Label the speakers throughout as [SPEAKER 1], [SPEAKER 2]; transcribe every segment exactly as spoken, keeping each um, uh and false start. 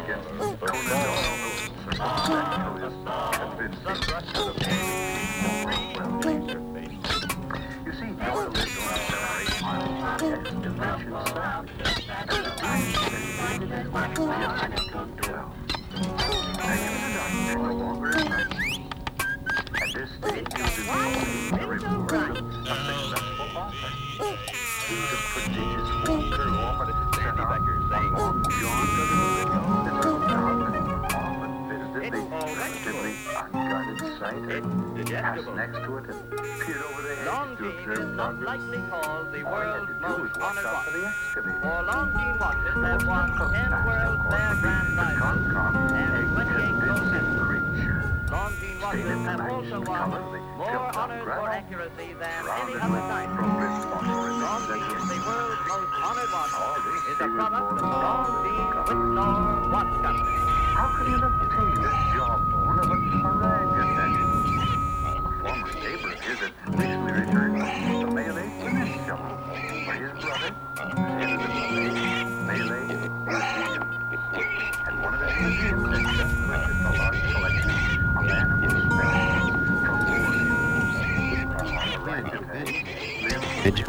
[SPEAKER 1] Next to it and peered over the hedge to observe progress.
[SPEAKER 2] Likely called the world's most honored watch.
[SPEAKER 1] For the excavator.
[SPEAKER 2] For Longines watches have won ten World's Fair Grand Prizes and twenty-eight gold medals. Longines watches have also won more honors for accuracy than any other type. Longines, the world's most honored watch, is a product of the Longines Winsor Watch Company.
[SPEAKER 1] How could he have obtained this jawbone of a Saraga statue? Former neighbor of his had recently returned from the Malay Peninsula, where his brother, head of the Malay Museum, and one of his museums had just purchased a large collection of animal skeletons from Borneo. On the right of him lived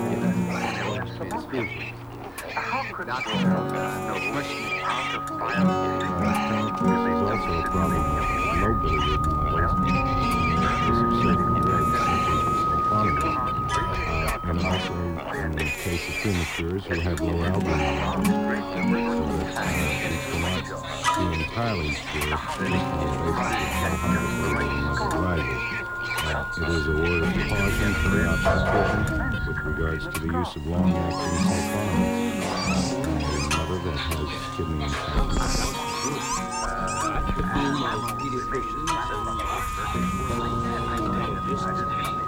[SPEAKER 3] Vegetation.
[SPEAKER 1] How could Doctor know how to file
[SPEAKER 4] This is also a problem of nobody realized. This is certain drugs such as sulfonic, uh, and also in the case of prematurers who have low albumin, so that uh, it cannot be entirely cured just on the basis of sulfonic rises. Uh, it is a word of caution for the obstetrician with regards to the use of long-acting sulfonics in a mother that has kidney infection.
[SPEAKER 3] The female pediatricians and